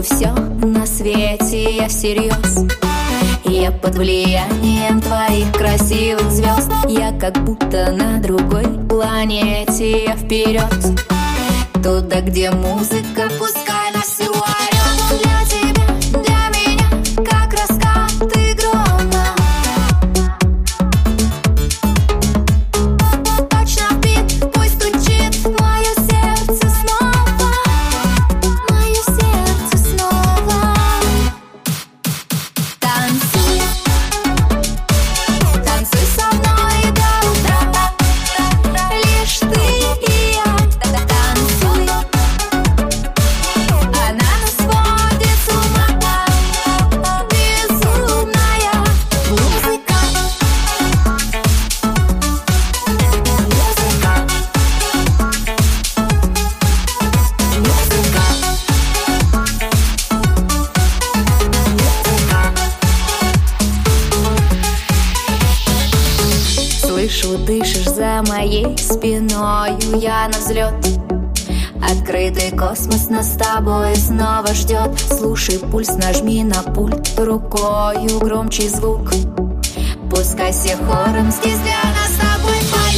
все на свете я всерьез. Я под влиянием твоих красивых звезд. Я как будто на другой планете. Я вперед, туда, где музыка, пускай на всю орёт. Для тебя, для меня, как раскаты грома. Точно в бит, пусть стучит мое сердце снова. Мое сердце снова. Танцуй, танцуй со мной до утра. Лишь ты и я. Танцуй, она нас сводит с ума. Безумная музыка. Слышу, дышишь за моей спиною, я на взлет. Открытый космос нас с тобой снова ждет. Слушай пульс, нажми на пульт рукою, громче звук. Пускай все хором здесь для нас с тобой поют.